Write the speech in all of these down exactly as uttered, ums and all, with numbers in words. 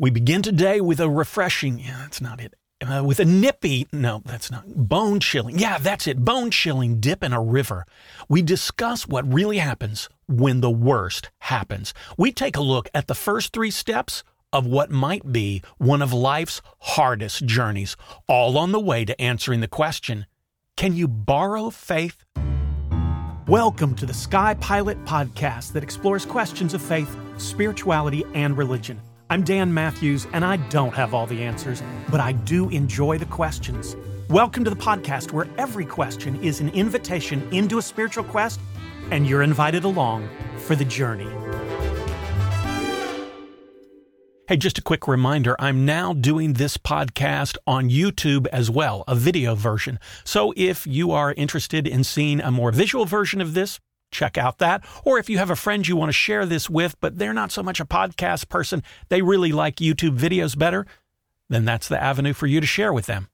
We begin today with a refreshing, yeah, that's not it, uh, with a nippy, no, that's not, bone-chilling, yeah, that's it, bone-chilling dip in a river. We discuss what really happens when the worst happens. We take a look at the first three steps of what might be one of life's hardest journeys, all on the way to answering the question, can you borrow faith? Welcome to the Sky Pilot podcast that explores questions of faith, spirituality, and religion. I'm Dan Matthews, and I don't have all the answers, but I do enjoy the questions. Welcome to the podcast where every question is an invitation into a spiritual quest, and you're invited along for the journey. Hey, just a quick reminder, I'm now doing this podcast on YouTube as well, a video version. So if you are interested in seeing a more visual version of this, check out that. Or if you have a friend you want to share this with, but they're not so much a podcast person, they really like YouTube videos better, then that's the avenue for you to share with them.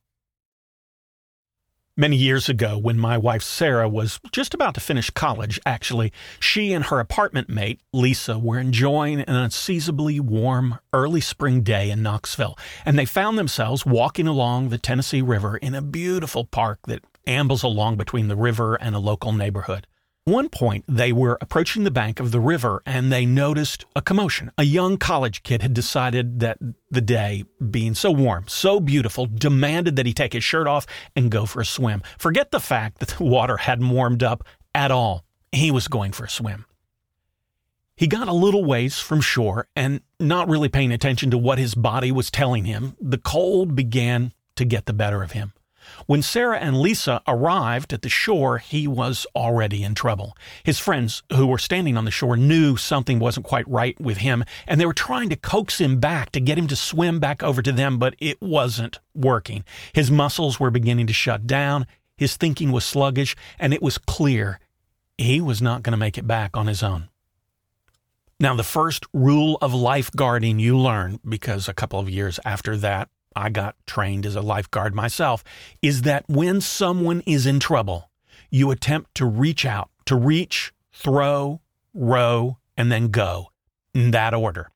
Many years ago, when my wife Sarah was just about to finish college, actually, she and her apartment mate, Lisa, were enjoying an unseasonably warm early spring day in Knoxville, and they found themselves walking along the Tennessee River in a beautiful park that ambles along between the river and a local neighborhood. At one point, they were approaching the bank of the river and they noticed a commotion. A young college kid had decided that the day, being so warm, so beautiful, demanded that he take his shirt off and go for a swim. Forget the fact that the water hadn't warmed up at all. He was going for a swim. He got a little ways from shore and, not really paying attention to what his body was telling him, the cold began to get the better of him. When Sarah and Lisa arrived at the shore, he was already in trouble. His friends who were standing on the shore knew something wasn't quite right with him, and they were trying to coax him back to get him to swim back over to them, but it wasn't working. His muscles were beginning to shut down, his thinking was sluggish, and it was clear he was not going to make it back on his own. Now, the first rule of lifeguarding you learn, because a couple of years after that, I got trained as a lifeguard myself, is that when someone is in trouble, you attempt to reach out, to reach, throw, row, and then go, in that order.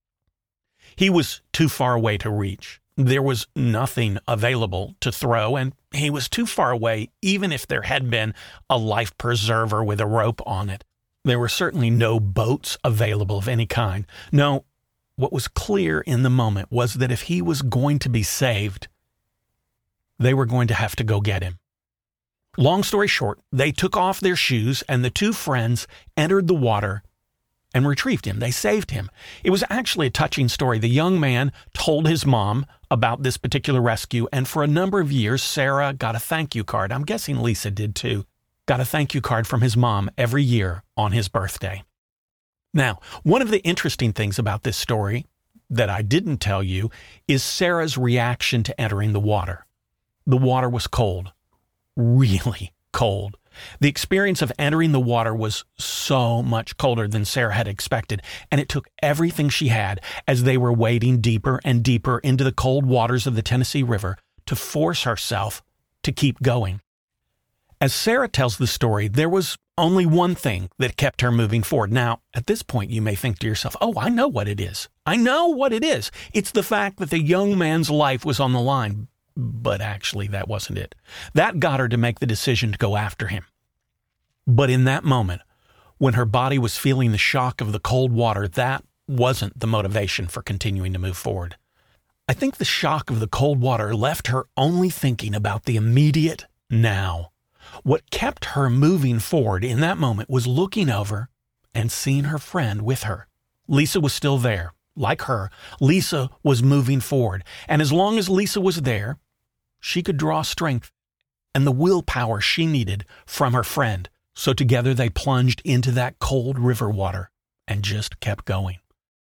He was too far away to reach. There was nothing available to throw, and he was too far away even if there had been a life preserver with a rope on it. There were certainly no boats available of any kind. No. What was clear in the moment was that if he was going to be saved, they were going to have to go get him. Long story short, they took off their shoes and the two friends entered the water and retrieved him. They saved him. It was actually a touching story. The young man told his mom about this particular rescue, and for a number of years, Sarah got a thank you card. I'm guessing Lisa did too. Got a thank you card from his mom every year on his birthday. Now, one of the interesting things about this story that I didn't tell you is Sarah's reaction to entering the water. The water was cold, really cold. The experience of entering the water was so much colder than Sarah had expected, and it took everything she had as they were wading deeper and deeper into the cold waters of the Tennessee River to force herself to keep going. As Sarah tells the story, there was only one thing that kept her moving forward. Now, at this point, you may think to yourself, oh, I know what it is. I know what it is. It's the fact that the young man's life was on the line. But actually, that wasn't it. That got her to make the decision to go after him. But in that moment, when her body was feeling the shock of the cold water, that wasn't the motivation for continuing to move forward. I think the shock of the cold water left her only thinking about the immediate now. What kept her moving forward in that moment was looking over and seeing her friend with her. Lisa was still there. Like her, Lisa was moving forward. And as long as Lisa was there, she could draw strength and the willpower she needed from her friend. So together they plunged into that cold river water and just kept going.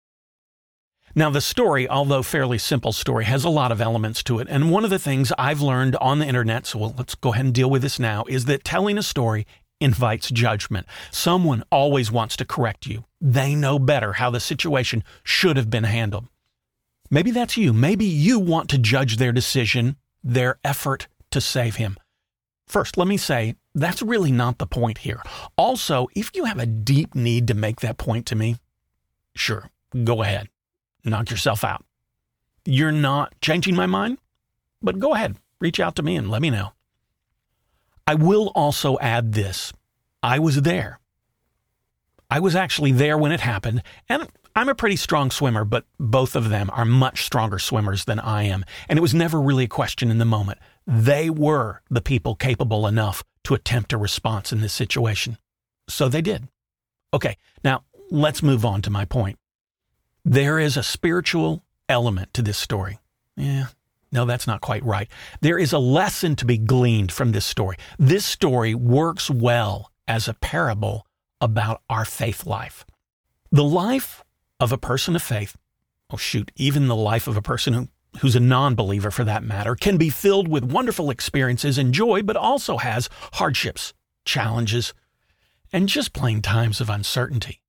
Now, the story, although fairly simple story, has a lot of elements to it. And one of the things I've learned on the internet, so well, let's go ahead and deal with this now, is that telling a story invites judgment. Someone always wants to correct you. They know better how the situation should have been handled. Maybe that's you. Maybe you want to judge their decision, their effort to save him. First, let me say, that's really not the point here. Also, if you have a deep need to make that point to me, sure, go ahead. Knock yourself out. you're not changing my mind, but go ahead, reach out to me and let me know. I will also add this. I was there. I was actually there when it happened, and I'm a pretty strong swimmer, but both of them are much stronger swimmers than I am, and it was never really a question in the moment. They were the people capable enough to attempt a response in this situation. So they did. Okay, now let's move on to my point. There is a spiritual element to this story. Yeah, no, that's not quite right. There is a lesson to be gleaned from this story. This story works well as a parable about our faith life. The life of a person of faith, oh shoot, even the life of a person who, who's a non-believer for that matter, can be filled with wonderful experiences and joy, but also has hardships, challenges, and just plain times of uncertainty.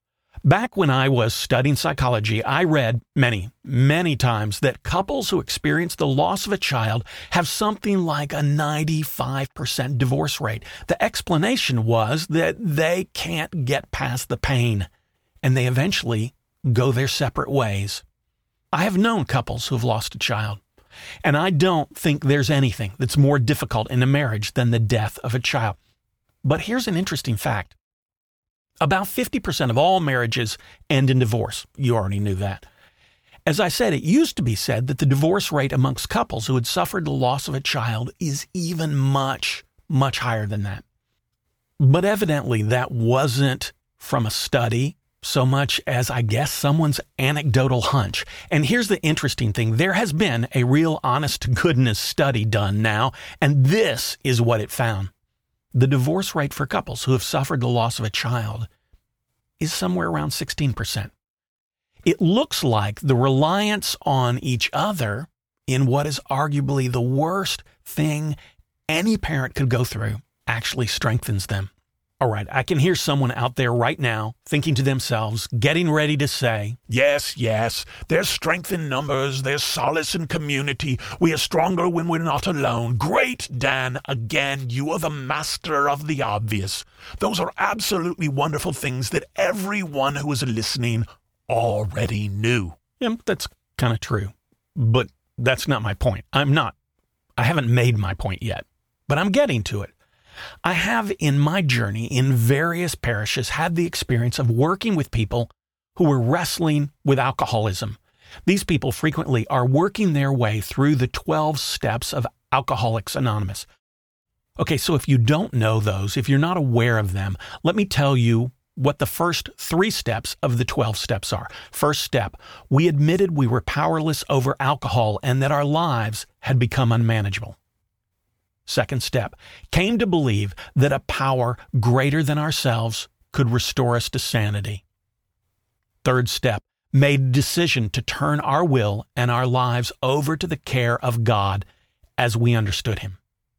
Back when I was studying psychology, I read many, many times that couples who experience the loss of a child have something like a ninety-five percent divorce rate. The explanation was that they can't get past the pain, and they eventually go their separate ways. I have known couples who have lost a child, and I don't think there's anything that's more difficult in a marriage than the death of a child. But here's an interesting fact. About fifty percent of all marriages end in divorce. You already knew that. As I said, it used to be said that the divorce rate amongst couples who had suffered the loss of a child is even much, much higher than that. But evidently that wasn't from a study so much as, I guess, someone's anecdotal hunch. And here's the interesting thing. There has been a real honest-to-goodness study done now, and this is what it found. The divorce rate for couples who have suffered the loss of a child is somewhere around sixteen percent. It looks like the reliance on each other in what is arguably the worst thing any parent could go through actually strengthens them. All right, I can hear someone out there right now thinking to themselves, getting ready to say, Yes, yes, there's strength in numbers, there's solace in community, we are stronger when we're not alone. Great, Dan, again, you are the master of the obvious. Those are absolutely wonderful things that everyone who is listening already knew. Yeah, that's kind of true, but that's not my point. I'm not, I haven't made my point yet, but I'm getting to it. I have in my journey in various parishes had the experience of working with people who were wrestling with alcoholism. These people frequently are working their way through the twelve steps of Alcoholics Anonymous. Okay, so if you don't know those, if you're not aware of them, let me tell you what the first three steps of the twelve steps are. First step, we admitted we were powerless over alcohol and that our lives had become unmanageable. Second step, came to believe that a power greater than ourselves could restore us to sanity. Third step, made a decision to turn our will and our lives over to the care of God as we understood Him.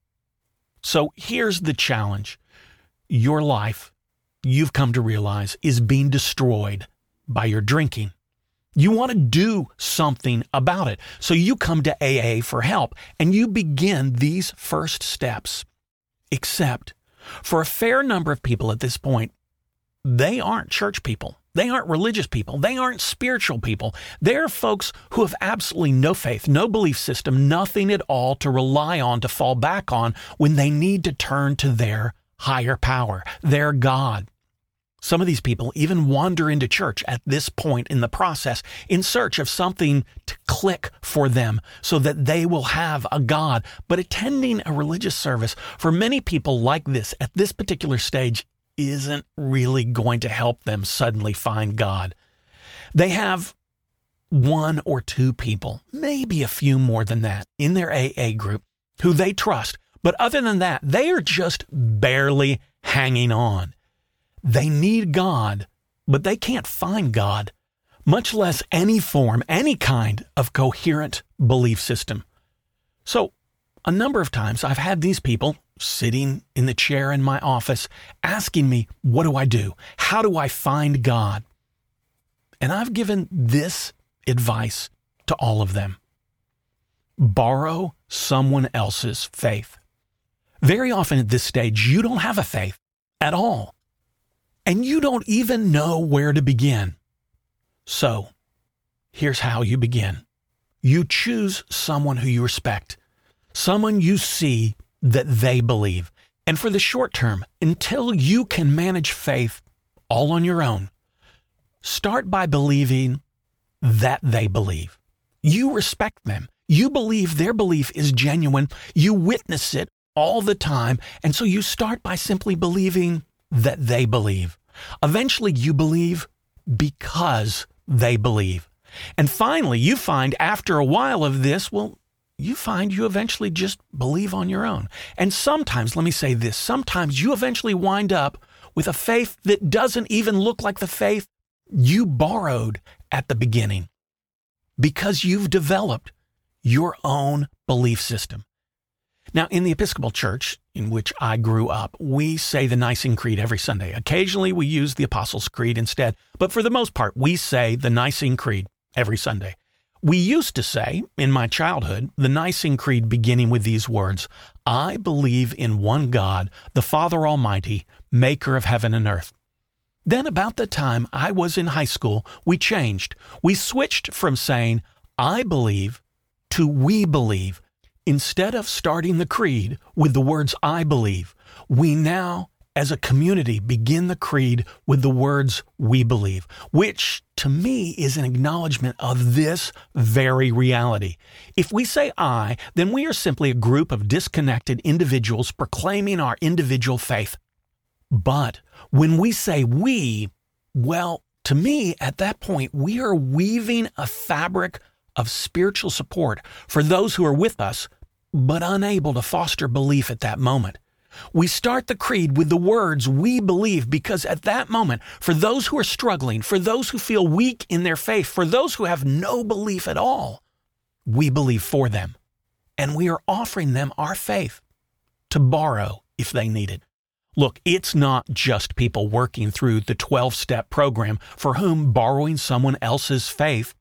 So here's the challenge. Your life, you've come to realize, is being destroyed by your drinking. You want to do something about it. So you come to A A for help and you begin these first steps. Except for a fair number of people at this point, they aren't church people. They aren't religious people. They aren't spiritual people. They're folks who have absolutely no faith, no belief system, nothing at all to rely on, to fall back on when they need to turn to their higher power, their God. Some of these people even wander into church at this point in the process in search of something to click for them so that they will have a God. But attending a religious service for many people like this at this particular stage isn't really going to help them suddenly find God. They have one or two people, maybe a few more than that, in their A A group who they trust. But other than that, they are just barely hanging on. They need God, but they can't find God, much less any form, any kind of coherent belief system. So a number of times I've had these people sitting in the chair in my office asking me, what do I do? How do I find God? And I've given this advice to all of them. Borrow someone else's faith. Very often at this stage, you don't have a faith at all. And you don't even know where to begin. So, here's how you begin. You choose someone who you respect, someone you see that they believe. And for the short term, until you can manage faith all on your own, start by believing that they believe. You respect them. You believe their belief is genuine. You witness it all the time. And so you start by simply believing that they believe. Eventually, you believe because they believe. And finally, you find after a while of this, well, you find you eventually just believe on your own. And sometimes, let me say this, sometimes you eventually wind up with a faith that doesn't even look like the faith you borrowed at the beginning because you've developed your own belief system. Now, in the Episcopal Church, in which I grew up, we say the Nicene Creed every Sunday. Occasionally, we use the Apostles' Creed instead, but for the most part, we say the Nicene Creed every Sunday. We used to say, in my childhood, the Nicene Creed beginning with these words, I believe in one God, the Father Almighty, maker of heaven and earth. Then about the time I was in high school, we changed. We switched from saying, I believe, to we believe. Instead of starting the creed with the words I believe, we now, as a community, begin the creed with the words we believe, which to me is an acknowledgement of this very reality. If we say I, then we are simply a group of disconnected individuals proclaiming our individual faith. But when we say we, well, to me, at that point, we are weaving a fabric of spiritual support for those who are with us, but unable to foster belief at that moment. We start the creed with the words we believe because at that moment, for those who are struggling, for those who feel weak in their faith, for those who have no belief at all, we believe for them. And we are offering them our faith to borrow if they need it. Look, it's not just people working through the twelve-step program for whom borrowing someone else's faith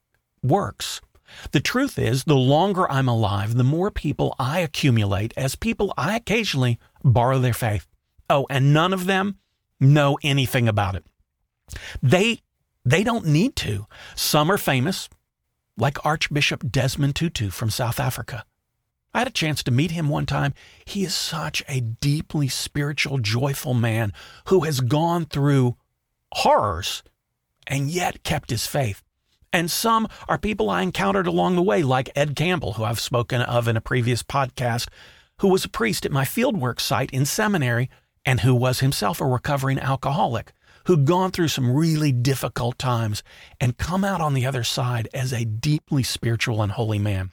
works. The truth is, the longer I'm alive, the more people I accumulate as people I occasionally borrow their faith. Oh, and none of them know anything about it. They, they don't need to. Some are famous, like Archbishop Desmond Tutu from South Africa. I had a chance to meet him one time. He is such a deeply spiritual, joyful man who has gone through horrors and yet kept his faith. And some are people I encountered along the way, like Ed Campbell, who I've spoken of in a previous podcast, who was a priest at my fieldwork site in seminary and who was himself a recovering alcoholic, who'd gone through some really difficult times and come out on the other side as a deeply spiritual and holy man.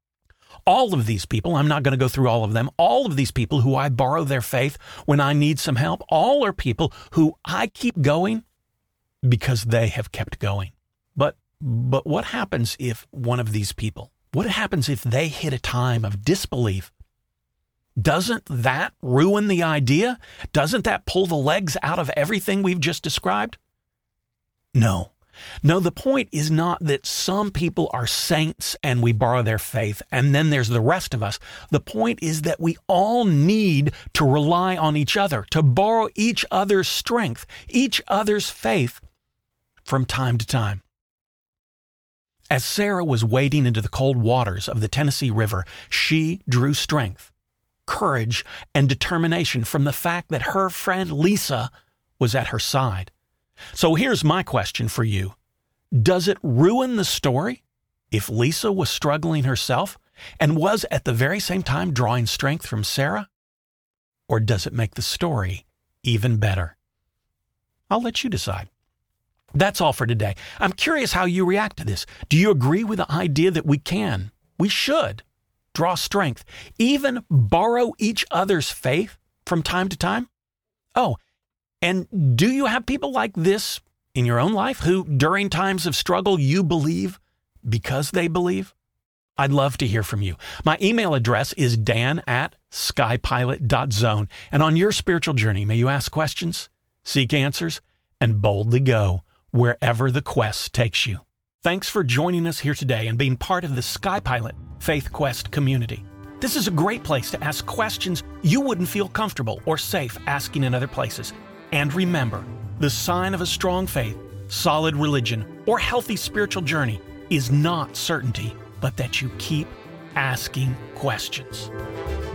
All of these people, I'm not going to go through all of them, all of these people who I borrow their faith when I need some help, all are people who I keep going because they have kept going. But But what happens if one of these people, what happens if they hit a time of disbelief? Doesn't that ruin the idea? Doesn't that pull the legs out of everything we've just described? No. No, the point is not that some people are saints and we borrow their faith, and then there's the rest of us. The point is that we all need to rely on each other, to borrow each other's strength, each other's faith from time to time. As Sarah was wading into the cold waters of the Tennessee River, she drew strength, courage, and determination from the fact that her friend Lisa was at her side. So here's my question for you. Does it ruin the story if Lisa was struggling herself and was at the very same time drawing strength from Sarah? Or does it make the story even better? I'll let you decide. That's all for today. I'm curious how you react to this. Do you agree with the idea that we can, we should, draw strength, even borrow each other's faith from time to time? Oh, and do you have people like this in your own life who, during times of struggle, you believe because they believe? I'd love to hear from you. My email address is dan at skypilot dot zone. And on your spiritual journey, may you ask questions, seek answers, and boldly go wherever the quest takes you. Thanks for joining us here today and being part of the SkyPilot Faith Quest community. This is a great place to ask questions you wouldn't feel comfortable or safe asking in other places. And remember, the sign of a strong faith, solid religion, or healthy spiritual journey is not certainty, but that you keep asking questions.